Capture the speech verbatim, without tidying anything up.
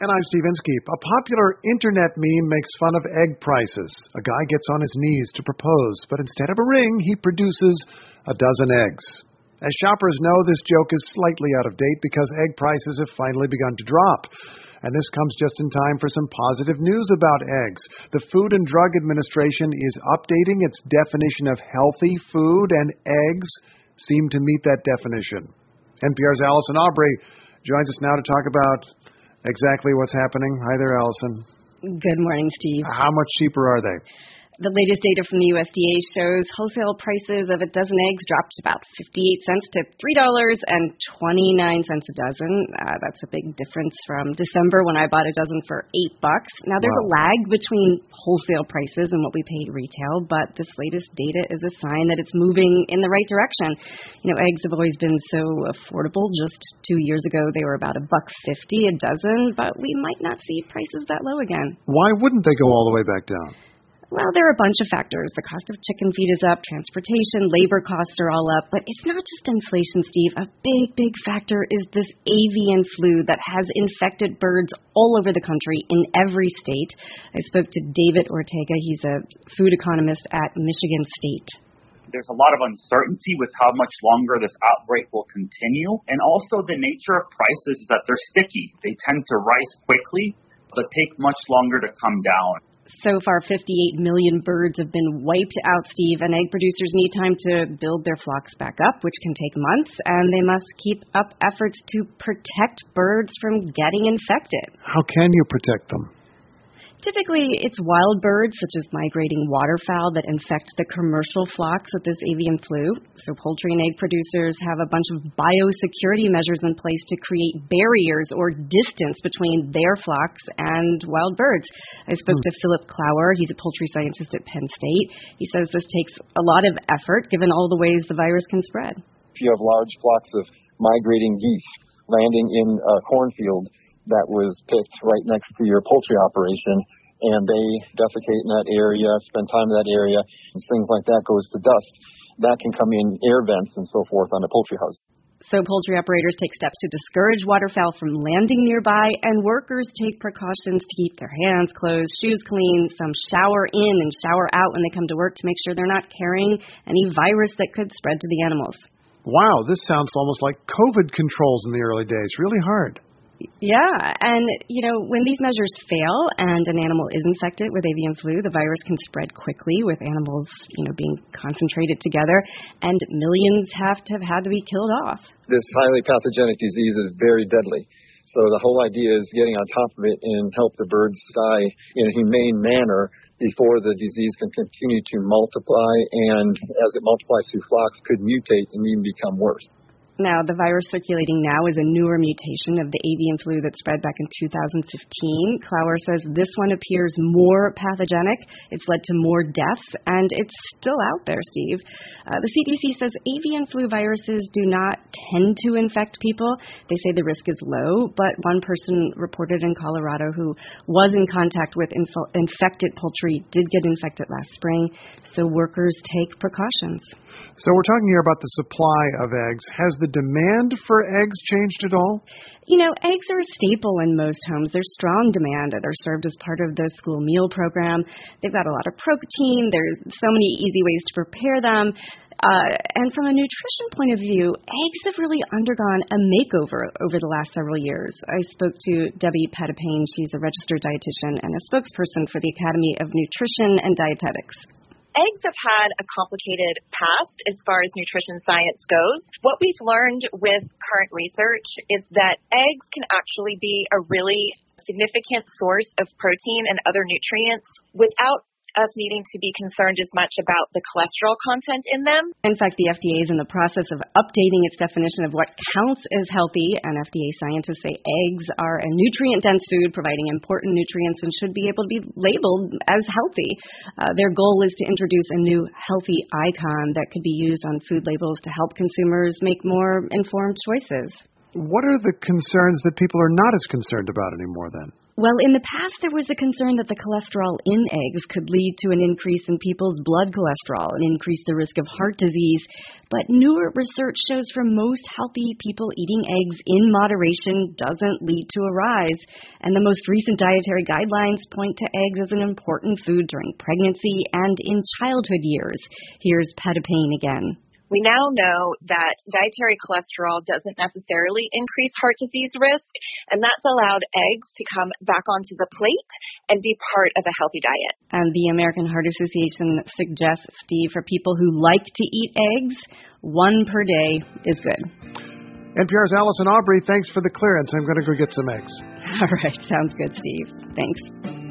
And I'm Steve Inskeep. A popular internet meme makes fun of egg prices. A guy gets on his knees to propose, but instead of a ring, he produces a dozen eggs. As shoppers know, this joke is slightly out of date because egg prices have finally begun to drop. And this comes just in time for some positive news about eggs. The Food and Drug Administration is updating its definition of healthy food, and eggs seem to meet that definition. N P R's Allison Aubrey joins us now to talk about exactly what's happening. Hi there, Allison. Good morning, Steve. How much cheaper are they? The latest data from the U S D A shows wholesale prices of a dozen eggs dropped about fifty-eight cents to three dollars and twenty-nine cents a dozen. Uh, that's a big difference from December when I bought a dozen for eight bucks. Now, there's wow. a lag between wholesale prices and what we paid retail, but this latest data is a sign that it's moving in the right direction. You know, eggs have always been so affordable. Just two years ago, they were about a buck fifty a dozen, but we might not see prices that low again. Why wouldn't they go all the way back down? Well, there are a bunch of factors. The cost of chicken feed is up, transportation, labor costs are all up, but it's not just inflation, Steve. A big, big factor is this avian flu that has infected birds all over the country in every state. I spoke to David Ortega. He's a food economist at Michigan State. There's a lot of uncertainty with how much longer this outbreak will continue, and also the nature of prices is that they're sticky. They tend to rise quickly, but take much longer to come down. So far, fifty-eight million birds have been wiped out, Steve, and egg producers need time to build their flocks back up, which can take months, and they must keep up efforts to protect birds from getting infected. How can you protect them? Typically, it's wild birds, such as migrating waterfowl, that infect the commercial flocks with this avian flu. So poultry and egg producers have a bunch of biosecurity measures in place to create barriers or distance between their flocks and wild birds. I spoke hmm. to Philip Clower. He's a poultry scientist at Penn State. He says this takes a lot of effort, given all the ways the virus can spread. If you have large flocks of migrating geese landing in a cornfield that was picked right next to your poultry operation, and they defecate in that area, spend time in that area, and things like that goes to dust, that can come in air vents and so forth on a poultry house. So poultry operators take steps to discourage waterfowl from landing nearby, and workers take precautions to keep their hands closed, shoes clean, some shower in and shower out when they come to work to make sure they're not carrying any virus that could spread to the animals. Wow, this sounds almost like COVID controls in the early days. Really hard. Yeah, and, you know, when these measures fail and an animal is infected with avian flu, the virus can spread quickly with animals, you know, being concentrated together, and millions have to have had to be killed off. This highly pathogenic disease is very deadly. So the whole idea is getting on top of it and help the birds die in a humane manner before the disease can continue to multiply, and as it multiplies through flocks, could mutate and even become worse. Now, the virus circulating now is a newer mutation of the avian flu that spread back in two thousand fifteen. Clower says this one appears more pathogenic. It's led to more deaths, and it's still out there, Steve. Uh, the C D C says avian flu viruses do not tend to infect people. They say the risk is low, but one person reported in Colorado who was in contact with inf- infected poultry did get infected last spring, so workers take precautions. So we're talking here about the supply of eggs. Has the demand for eggs changed at all? You know, eggs are a staple in most homes. There's strong demand. They're served as part of the school meal program. They've got a lot of protein. There's so many easy ways to prepare them. Uh, and from a nutrition point of view, eggs have really undergone a makeover over the last several years. I spoke to Debbie Petipane. She's a registered dietitian and a spokesperson for the Academy of Nutrition and Dietetics. Eggs have had a complicated past as far as nutrition science goes. What we've learned with current research is that eggs can actually be a really significant source of protein and other nutrients without us needing to be concerned as much about the cholesterol content in them. In fact, the F D A is in the process of updating its definition of what counts as healthy, and F D A scientists say eggs are a nutrient-dense food providing important nutrients and should be able to be labeled as healthy. Uh, their goal is to introduce a new healthy icon that could be used on food labels to help consumers make more informed choices. What are the concerns that people are not as concerned about anymore then? Well, in the past, there was a concern that the cholesterol in eggs could lead to an increase in people's blood cholesterol and increase the risk of heart disease. But newer research shows for most healthy people, eating eggs in moderation doesn't lead to a rise. And the most recent dietary guidelines point to eggs as an important food during pregnancy and in childhood years. Here's Peta Payne again. We now know that dietary cholesterol doesn't necessarily increase heart disease risk, and that's allowed eggs to come back onto the plate and be part of a healthy diet. And the American Heart Association suggests, Steve, for people who like to eat eggs, one per day is good. N P R's Allison Aubrey, thanks for the clearance. I'm going to go get some eggs. All right, sounds good, Steve. Thanks.